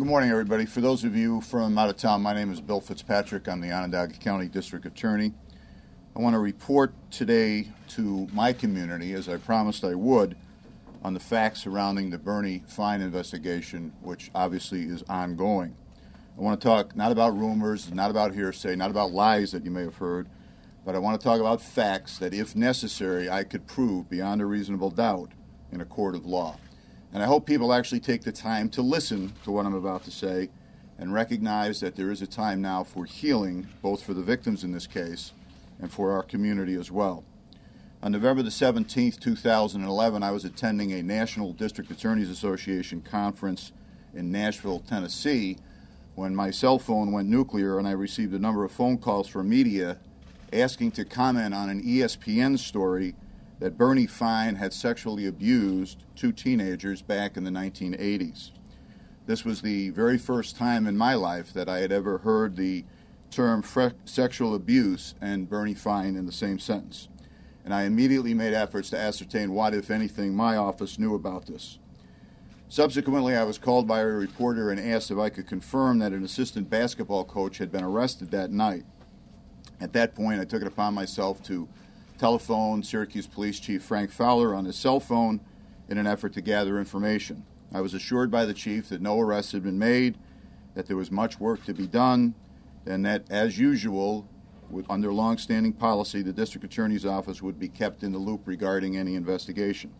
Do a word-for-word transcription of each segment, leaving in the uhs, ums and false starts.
Good morning, everybody. For those of you from out of town, my name is Bill Fitzpatrick. I'm the Onondaga County District Attorney. I want to report today to my community, as I promised I would, on the facts surrounding the Bernie Fine investigation, which obviously is ongoing. I want to talk not about rumors, not about hearsay, not about lies that you may have heard, but I want to talk about facts that, if necessary, I could prove beyond a reasonable doubt in a court of law. And I hope people actually take the time to listen to what I'm about to say and recognize that there is a time now for healing, both for the victims in this case and for our community as well. On November the seventeenth, two thousand eleven, I was attending a National District Attorneys Association conference in Nashville, Tennessee, when my cell phone went nuclear and I received a number of phone calls from media asking to comment on an E S P N story that Bernie Fine had sexually abused two teenagers back in the nineteen eighties. This was the very first time in my life that I had ever heard the term fre- sexual abuse and Bernie Fine in the same sentence. And I immediately made efforts to ascertain what, if anything, my office knew about this. Subsequently, I was called by a reporter and asked if I could confirm that an assistant basketball coach had been arrested that night. At that point, I took it upon myself to telephone Syracuse Police Chief Frank Fowler on his cell phone in an effort to gather information. I was assured by the chief that no arrests had been made, that there was much work to be done, and that, as usual, with, under long-standing policy, the district attorney's office would be kept in the loop regarding any investigation.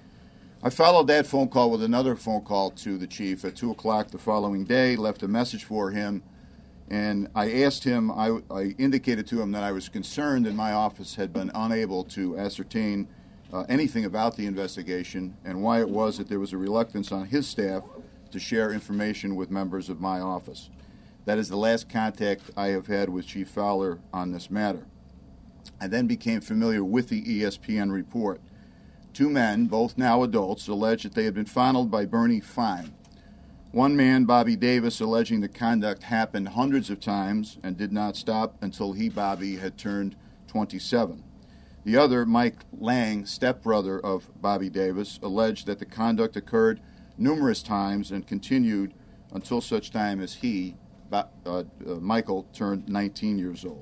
I followed that phone call with another phone call to the chief at two o'clock the following day, left a message for him, and I asked him, I, I indicated to him that I was concerned that my office had been unable to ascertain uh, anything about the investigation and why it was that there was a reluctance on his staff to share information with members of my office. That is the last contact I have had with Chief Fowler on this matter. I then became familiar with the E S P N report. Two men, both now adults, alleged that they had been fondled by Bernie Fine. One man, Bobby Davis, alleging the conduct happened hundreds of times and did not stop until he, Bobby, had turned twenty-seven. The other, Mike Lang, stepbrother of Bobby Davis, alleged that the conduct occurred numerous times and continued until such time as he, uh, uh, Michael, turned nineteen years old.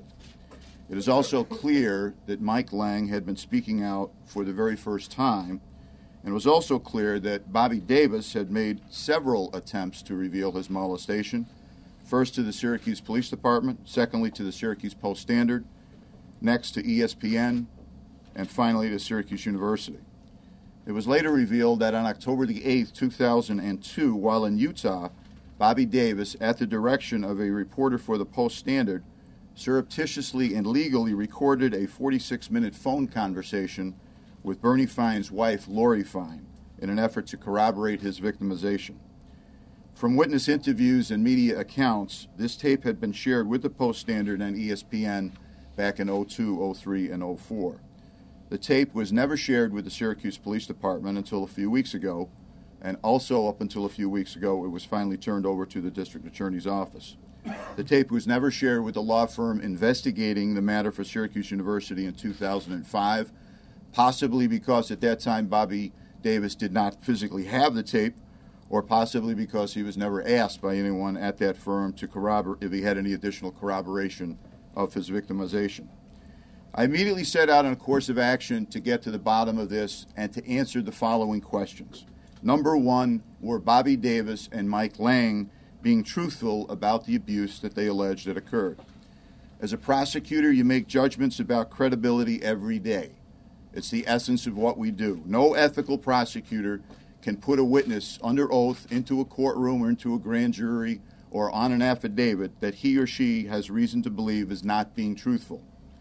It is also clear that Mike Lang had been speaking out for the very first time, and it was also clear that Bobby Davis had made several attempts to reveal his molestation, first to the Syracuse Police Department, secondly to the Syracuse Post-Standard, next to E S P N, and finally to Syracuse University. It was later revealed that on October the eighth, two thousand two, while in Utah, Bobby Davis, at the direction of a reporter for the Post-Standard, surreptitiously and legally recorded a forty-six minute phone conversation with Bernie Fine's wife, Lori Fine, in an effort to corroborate his victimization. From witness interviews and media accounts, this tape had been shared with the Post-Standard and E S P N back in oh two, oh three, and oh four. The tape was never shared with the Syracuse Police Department until a few weeks ago, and also up until a few weeks ago, it was finally turned over to the District Attorney's Office. The tape was never shared with the law firm investigating the matter for Syracuse University in two thousand five, possibly because at that time Bobby Davis did not physically have the tape, or possibly because he was never asked by anyone at that firm to corroborate if he had any additional corroboration of his victimization. I immediately set out on a course of action to get to the bottom of this and to answer the following questions. Number one, were Bobby Davis and Mike Lang being truthful about the abuse that they alleged had occurred? As a prosecutor, you make judgments about credibility every day. It's the essence of what we do. No ethical prosecutor can put a witness under oath into a courtroom or into a grand jury or on an affidavit that he or she has reason to believe is not being truthful.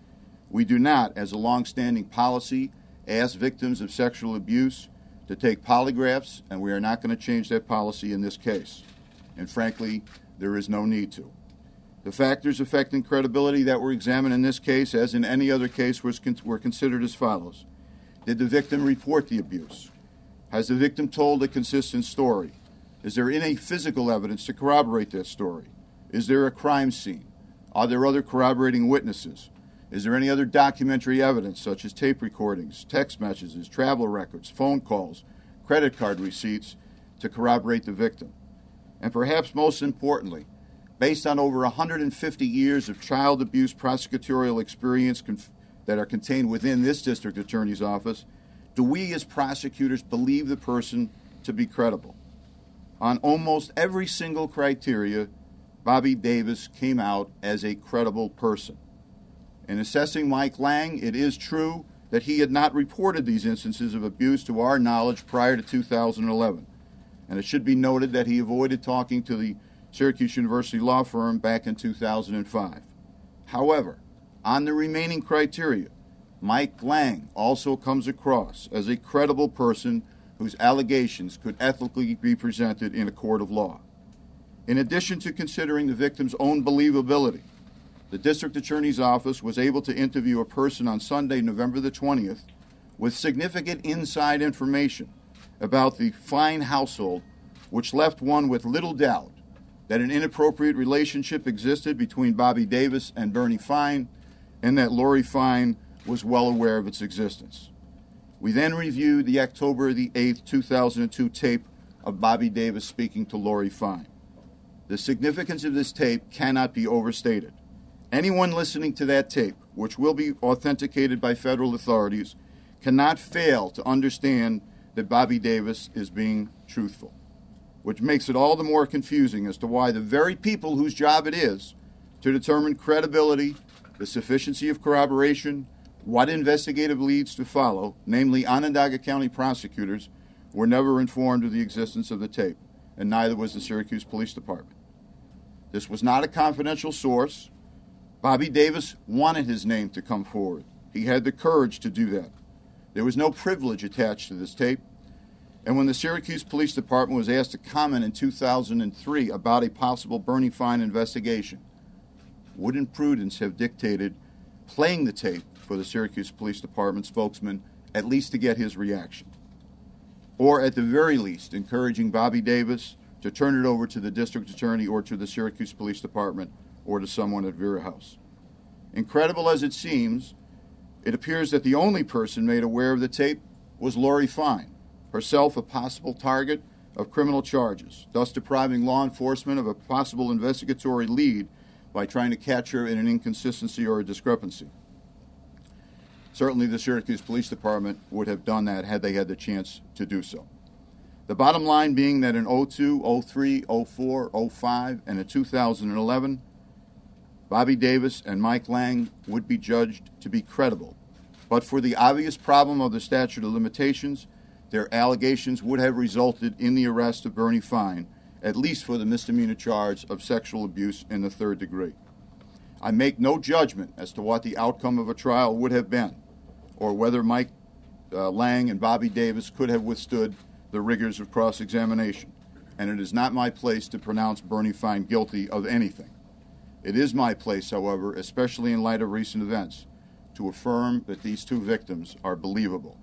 We do not, as a long-standing policy, ask victims of sexual abuse to take polygraphs, and we are not going to change that policy in this case. And frankly, there is no need to. The factors affecting credibility that were examined in this case, as in any other case, was con- were considered as follows. Did the victim report the abuse? Has the victim told a consistent story? Is there any physical evidence to corroborate that story? Is there a crime scene? Are there other corroborating witnesses? Is there any other documentary evidence, such as tape recordings, text messages, travel records, phone calls, credit card receipts, to corroborate the victim? And perhaps most importantly, based on over one hundred fifty years of child abuse prosecutorial experience conf- that are contained within this district attorney's office, do we as prosecutors believe the person to be credible? On almost every single criteria, Bobby Davis came out as a credible person. In assessing Mike Lang, it is true that he had not reported these instances of abuse to our knowledge prior to two thousand eleven. And it should be noted that he avoided talking to the Syracuse University law firm back in two thousand five. However, on the remaining criteria, Mike Lang also comes across as a credible person whose allegations could ethically be presented in a court of law. In addition to considering the victim's own believability, the district attorney's office was able to interview a person on Sunday, November the twentieth, with significant inside information about the Fine household, which left one with little doubt that an inappropriate relationship existed between Bobby Davis and Bernie Fine, and that Lori Fine was well aware of its existence. We then reviewed the October the eighth, two thousand two tape of Bobby Davis speaking to Lori Fine. The significance of this tape cannot be overstated. Anyone listening to that tape, which will be authenticated by federal authorities, cannot fail to understand that Bobby Davis is being truthful, which makes it all the more confusing as to why the very people whose job it is to determine credibility, the sufficiency of corroboration, what investigative leads to follow, namely Onondaga County prosecutors, were never informed of the existence of the tape, and neither was the Syracuse Police Department. This was not a confidential source. Bobby Davis wanted his name to come forward. He had the courage to do that. There was no privilege attached to this tape. And when the Syracuse Police Department was asked to comment in two thousand three about a possible Bernie Fine investigation, wouldn't prudence have dictated playing the tape for the Syracuse Police Department spokesman, at least to get his reaction? Or at the very least, encouraging Bobby Davis to turn it over to the district attorney or to the Syracuse Police Department or to someone at Vera House. Incredible as it seems, it appears that the only person made aware of the tape was Lori Fine, herself a possible target of criminal charges, thus depriving law enforcement of a possible investigatory lead by trying to catch her in an inconsistency or a discrepancy. Certainly the Syracuse Police Department would have done that had they had the chance to do so. The bottom line being that in oh two, oh three, oh four, oh five, and in two thousand eleven, Bobby Davis and Mike Lang would be judged to be credible. But for the obvious problem of the statute of limitations, their allegations would have resulted in the arrest of Bernie Fine, at least for the misdemeanor charge of sexual abuse in the third degree. I make no judgment as to what the outcome of a trial would have been, or whether Mike uh, Lang and Bobby Davis could have withstood the rigors of cross-examination, and it is not my place to pronounce Bernie Fine guilty of anything. It is my place, however, especially in light of recent events, to affirm that these two victims are believable.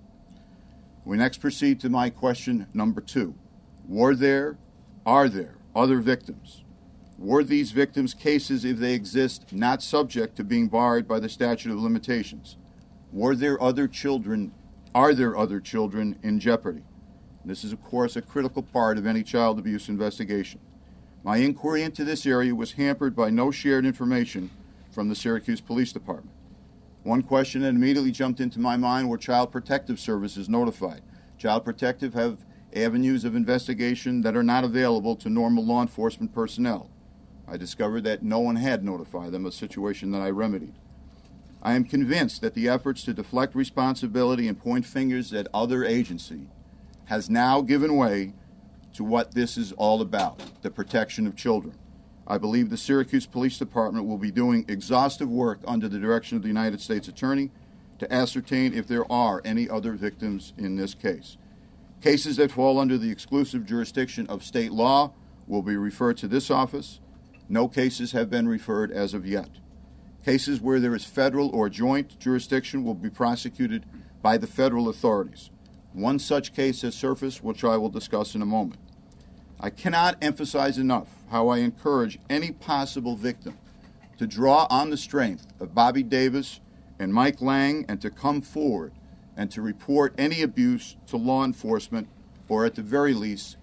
We next proceed to my question number two. Were there, are there, other victims? Were these victims' cases, if they exist, not subject to being barred by the statute of limitations? Were there other children, are there other children in jeopardy? This is, of course, a critical part of any child abuse investigation. My inquiry into this area was hampered by no shared information from the Syracuse Police Department. One question that immediately jumped into my mind: were Child Protective Services notified? Child Protective have avenues of investigation that are not available to normal law enforcement personnel. I discovered that no one had notified them, a situation that I remedied. I am convinced that the efforts to deflect responsibility and point fingers at other agencies has now given way to what this is all about, the protection of children. I believe the Syracuse Police Department will be doing exhaustive work under the direction of the United States Attorney to ascertain if there are any other victims in this case. Cases that fall under the exclusive jurisdiction of state law will be referred to this office. No cases have been referred as of yet. Cases where there is federal or joint jurisdiction will be prosecuted by the federal authorities. One such case has surfaced, which I will discuss in a moment. I cannot emphasize enough how I encourage any possible victim to draw on the strength of Bobby Davis and Mike Lang and to come forward and to report any abuse to law enforcement, or at the very least,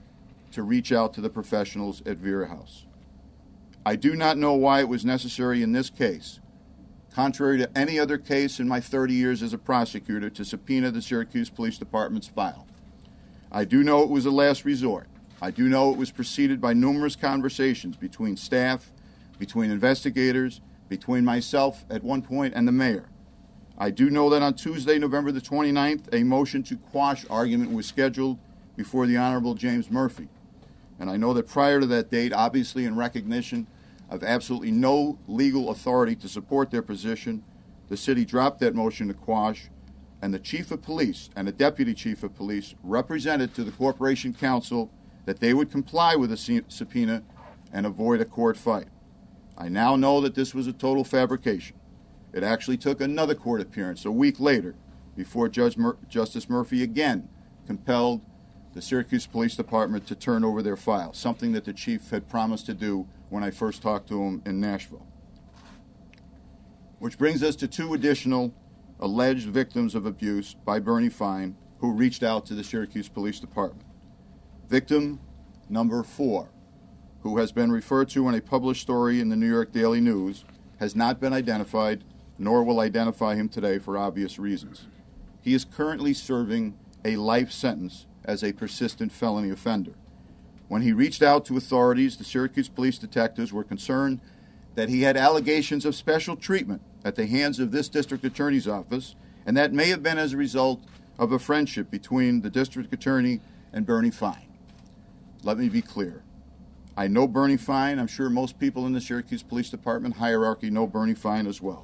to reach out to the professionals at Vera House. I do not know why it was necessary in this case, contrary to any other case in my thirty years as a prosecutor, to subpoena the Syracuse Police Department's file. I do know it was a last resort. I do know it was preceded by numerous conversations between staff, between investigators, between myself at one point and the mayor. I do know that on Tuesday, November the twenty-ninth, a motion to quash argument was scheduled before the Honorable James Murphy. And I know that prior to that date, obviously in recognition of absolutely no legal authority to support their position, the city dropped that motion to quash, and the chief of police and a deputy chief of police represented to the Corporation Council that they would comply with the subpoena and avoid a court fight. I now know that this was a total fabrication. It actually took another court appearance a week later before Judge Mur- Justice Murphy again compelled the Syracuse Police Department to turn over their file, something that the chief had promised to do when I first talked to him in Nashville. Which brings us to two additional alleged victims of abuse by Bernie Fine who reached out to the Syracuse Police Department. Victim number four, who has been referred to in a published story in the New York Daily News, has not been identified, nor will identify him today for obvious reasons. He is currently serving a life sentence as a persistent felony offender. When he reached out to authorities, the Syracuse police detectives were concerned that he had allegations of special treatment at the hands of this district attorney's office, and that may have been as a result of a friendship between the district attorney and Bernie Fine. Let me be clear. I know Bernie Fine. I'm sure most people in the Syracuse Police Department hierarchy know Bernie Fine as well.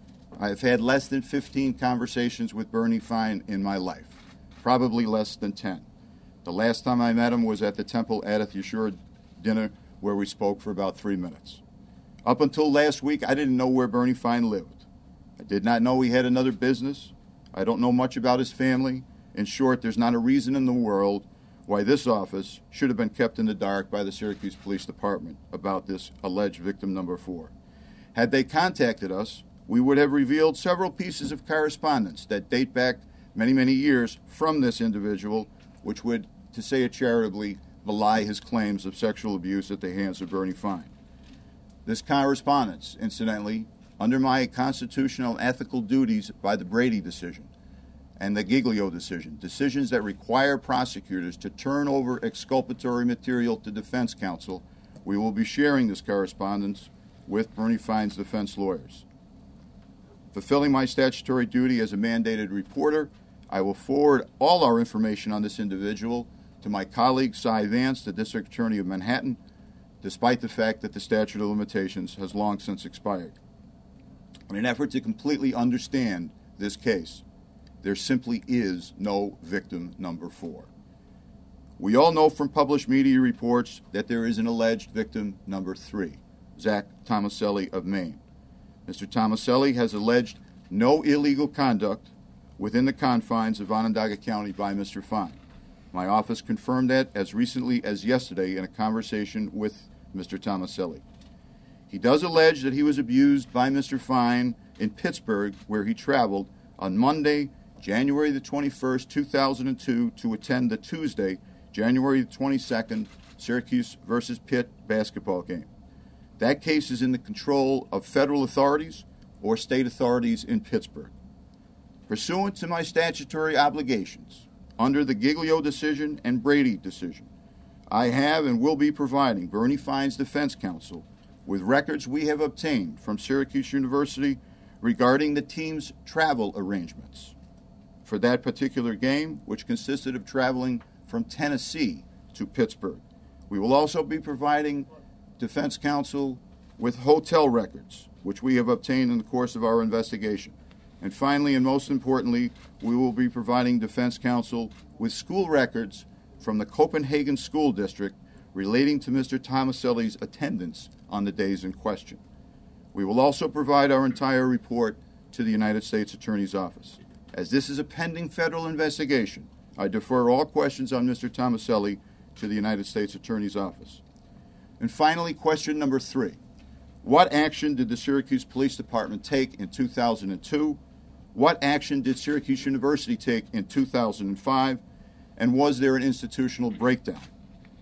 I have had less than fifteen conversations with Bernie Fine in my life, probably less than ten. The last time I met him was at the Temple Adith Yeshua dinner, where we spoke for about three minutes. Up until last week, I didn't know where Bernie Fine lived. I did not know he had another business. I don't know much about his family. In short, there's not a reason in the world why this office should have been kept in the dark by the Syracuse Police Department about this alleged victim number four. Had they contacted us, we would have revealed several pieces of correspondence that date back many, many years from this individual, which would, to say it charitably, belie his claims of sexual abuse at the hands of Bernie Fine. This correspondence, incidentally, under my constitutional and ethical duties by the Brady decision and the Giglio decision, decisions that require prosecutors to turn over exculpatory material to defense counsel, we will be sharing this correspondence with Bernie Fine's defense lawyers. Fulfilling my statutory duty as a mandated reporter, I will forward all our information on this individual to my colleague Cy Vance, the District Attorney of Manhattan, despite the fact that the statute of limitations has long since expired. In an effort to completely understand this case, there simply is no victim number four. We all know from published media reports that there is an alleged victim number three, Zach Tomaselli of Maine. Mister Tomaselli has alleged no illegal conduct within the confines of Onondaga County by Mister Fine. My office confirmed that as recently as yesterday in a conversation with Mister Tomaselli. He does allege that he was abused by Mister Fine in Pittsburgh, where he traveled on Monday, January the twenty-first, two thousand two, to attend the Tuesday, January the twenty-second, Syracuse versus Pitt basketball game. That case is in the control of federal authorities or state authorities in Pittsburgh. Pursuant to my statutory obligations, under the Giglio decision and Brady decision, I have and will be providing Bernie Fine's defense counsel with records we have obtained from Syracuse University regarding the team's travel arrangements for that particular game, which consisted of traveling from Tennessee to Pittsburgh. We will also be providing defense counsel with hotel records, which we have obtained in the course of our investigation. And finally, and most importantly, we will be providing defense counsel with school records from the Copenhagen School District relating to Mister Tomaselli's attendance on the days in question. We will also provide our entire report to the United States Attorney's Office. As this is a pending federal investigation, I defer all questions on Mister Tomaselli to the United States Attorney's Office. And finally, question number three. What action did the Syracuse Police Department take in two thousand two? What action did Syracuse University take in two thousand five? And was there an institutional breakdown?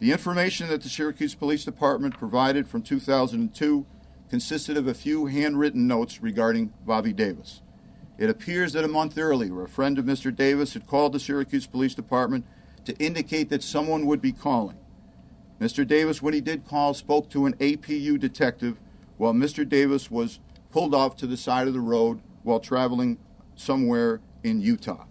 The information that the Syracuse Police Department provided from two thousand two consisted of a few handwritten notes regarding Bobby Davis. It appears that a month earlier, a friend of Mister Davis had called the Syracuse Police Department to indicate that someone would be calling. Mister Davis, when he did call, spoke to an A P U detective while Mister Davis was pulled off to the side of the road while traveling somewhere in Utah.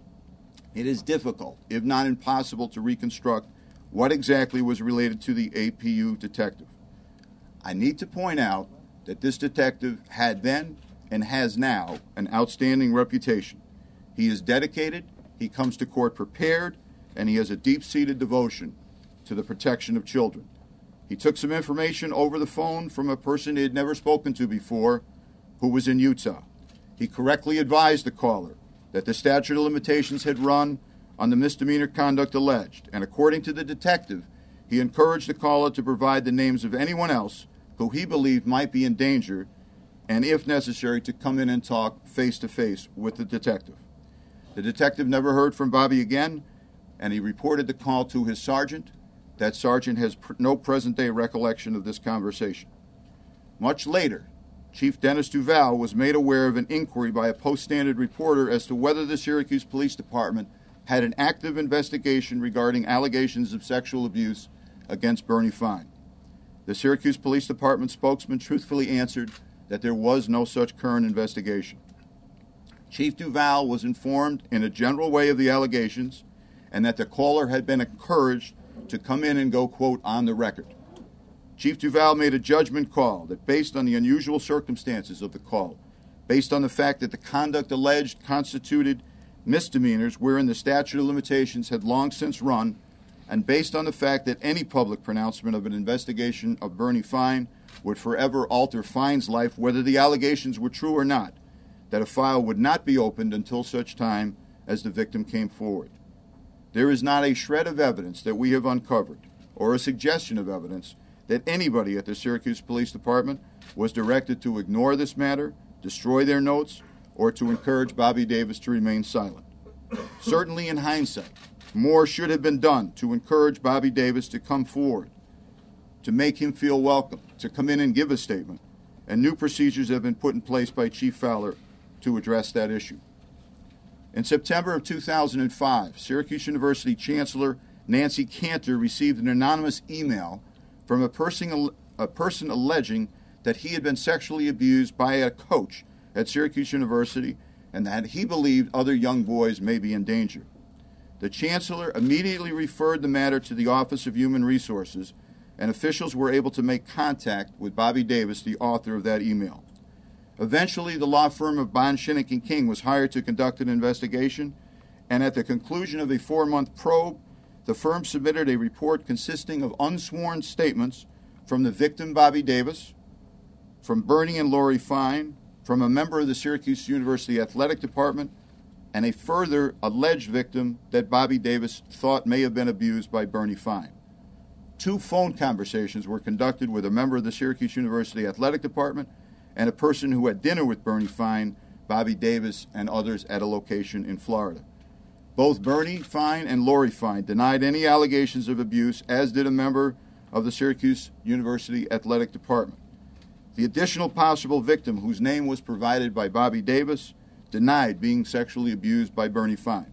It is difficult, if not impossible, to reconstruct what exactly was related to the A P U detective. I need to point out that this detective had then and has now an outstanding reputation. He is dedicated, he comes to court prepared, and he has a deep-seated devotion to the protection of children. He took some information over the phone from a person he had never spoken to before who was in Utah. He correctly advised the caller that the statute of limitations had run on the misdemeanor conduct alleged, and according to the detective, he encouraged the caller to provide the names of anyone else who he believed might be in danger, and if necessary, to come in and talk face-to-face with the detective. The detective never heard from Bobby again, and he reported the call to his sergeant. That sergeant has pr- no present-day recollection of this conversation. Much later, Chief Dennis Duval was made aware of an inquiry by a Post-Standard reporter as to whether the Syracuse Police Department had an active investigation regarding allegations of sexual abuse against Bernie Fine. The Syracuse Police Department spokesman truthfully answered that there was no such current investigation. Chief Duval was informed in a general way of the allegations and that the caller had been encouraged to come in and go, quote, on the record. Chief Duval made a judgment call that based on the unusual circumstances of the call, based on the fact that the conduct alleged constituted misdemeanors wherein the statute of limitations had long since run, and based on the fact that any public pronouncement of an investigation of Bernie Fine would forever alter Fine's life, whether the allegations were true or not, that a file would not be opened until such time as the victim came forward. There is not a shred of evidence that we have uncovered, or a suggestion of evidence, that anybody at the Syracuse Police Department was directed to ignore this matter, destroy their notes, or to encourage Bobby Davis to remain silent. Certainly in hindsight, more should have been done to encourage Bobby Davis to come forward, to make him feel welcome, to come in and give a statement, and new procedures have been put in place by Chief Fowler to address that issue. In September of two thousand five, Syracuse University Chancellor Nancy Cantor received an anonymous email from a person, a person alleging that he had been sexually abused by a coach at Syracuse University and that he believed other young boys may be in danger. The Chancellor immediately referred the matter to the Office of Human Resources, and officials were able to make contact with Bobby Davis, the author of that email. Eventually, the law firm of Bond, Shinnick and King was hired to conduct an investigation, and at the conclusion of a four-month probe, the firm submitted a report consisting of unsworn statements from the victim, Bobby Davis, from Bernie and Lori Fine, from a member of the Syracuse University Athletic Department, and a further alleged victim that Bobby Davis thought may have been abused by Bernie Fine. Two phone conversations were conducted with a member of the Syracuse University Athletic Department and a person who had dinner with Bernie Fine, Bobby Davis, and others at a location in Florida. Both Bernie Fine and Lori Fine denied any allegations of abuse, as did a member of the Syracuse University Athletic Department. The additional possible victim, whose name was provided by Bobby Davis, denied being sexually abused by Bernie Fine.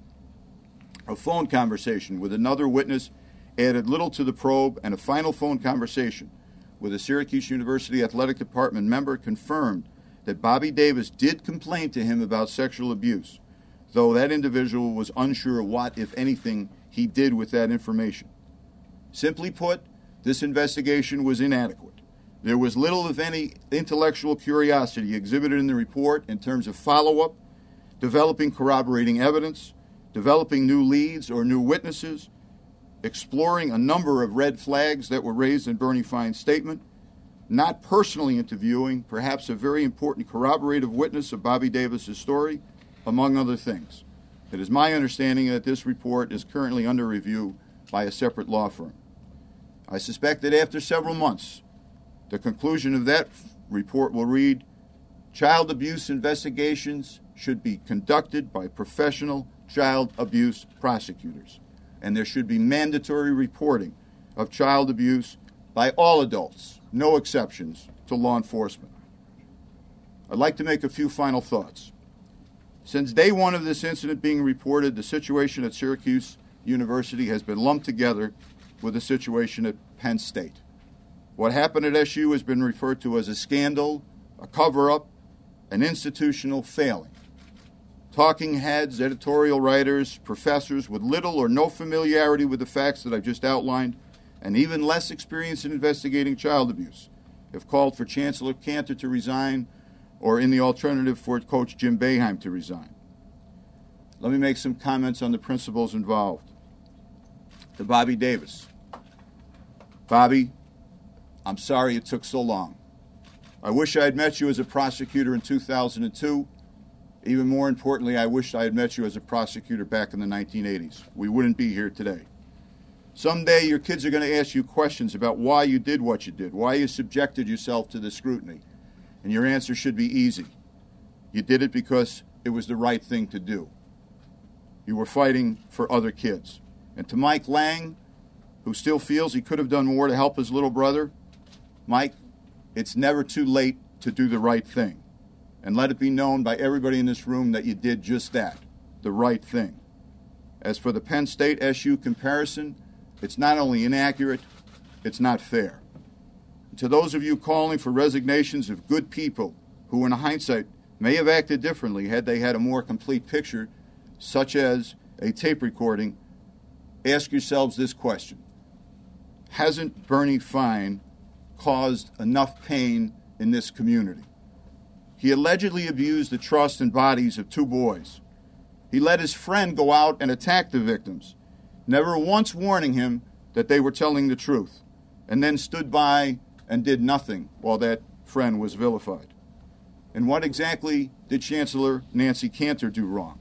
A phone conversation with another witness added little to the probe, and a final phone conversation with a Syracuse University Athletic Department member confirmed that Bobby Davis did complain to him about sexual abuse, though that individual was unsure what, if anything, he did with that information. Simply put, this investigation was inadequate. There was little, if any, intellectual curiosity exhibited in the report in terms of follow-up, developing corroborating evidence, developing new leads or new witnesses, exploring a number of red flags that were raised in Bernie Fine's statement, not personally interviewing perhaps a very important corroborative witness of Bobby Davis's story, among other things. It is my understanding that this report is currently under review by a separate law firm. I suspect that after several months, the conclusion of that report will read, child abuse investigations should be conducted by professional child abuse prosecutors, and there should be mandatory reporting of child abuse by all adults, no exceptions, to law enforcement. I'd like to make a few final thoughts. Since day one of this incident being reported, the situation at Syracuse University has been lumped together with the situation at Penn State. What happened at S U has been referred to as a scandal, a cover-up, an institutional failing. Talking heads, editorial writers, professors with little or no familiarity with the facts that I've just outlined, and even less experience in investigating child abuse, have called for Chancellor Kanter to resign, or in the alternative for Coach Jim Boeheim to resign. Let me make some comments on the principals involved. To Bobby Davis. Bobby, I'm sorry it took so long. I wish I had met you as a prosecutor in two thousand two. Even more importantly, I wish I had met you as a prosecutor back in the nineteen eighties. We wouldn't be here today. Someday your kids are going to ask you questions about why you did what you did, why you subjected yourself to the scrutiny. And your answer should be easy. You did it because it was the right thing to do. You were fighting for other kids. And to Mike Lang, who still feels he could have done more to help his little brother, Mike, it's never too late to do the right thing. And let it be known by everybody in this room that you did just that, the right thing. As for the Penn State S U comparison, it's not only inaccurate, it's not fair. And to those of you calling for resignations of good people who in hindsight may have acted differently had they had a more complete picture, such as a tape recording, ask yourselves this question. Hasn't Bernie Fine caused enough pain in this community? He allegedly abused the trust and bodies of two boys. He let his friend go out and attack the victims, never once warning him that they were telling the truth, and then stood by and did nothing while that friend was vilified. And what exactly did Chancellor Nancy Kanter do wrong?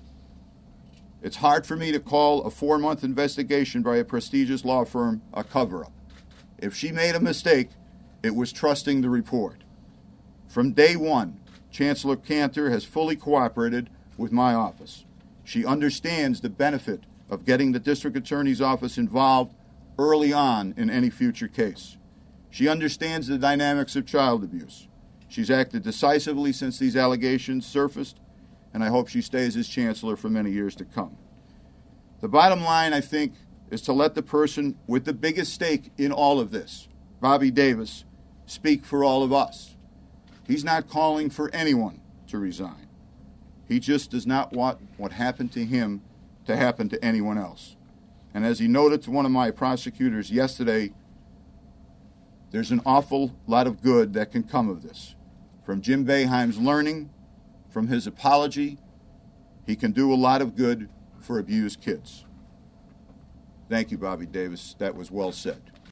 It's hard for me to call a four-month investigation by a prestigious law firm a cover-up. If she made a mistake, it was trusting the report. From day one, Chancellor Kanter has fully cooperated with my office. She understands the benefit of getting the district attorney's office involved early on in any future case. She understands the dynamics of child abuse. She's acted decisively since these allegations surfaced, and I hope she stays as chancellor for many years to come. The bottom line, I think, is to let the person with the biggest stake in all of this, Bobby Davis, speak for all of us. He's not calling for anyone to resign. He just does not want what happened to him to happen to anyone else. And as he noted to one of my prosecutors yesterday, there's an awful lot of good that can come of this. From Jim Boeheim's learning, from his apology, he can do a lot of good for abused kids. Thank you, Bobby Davis. That was well said.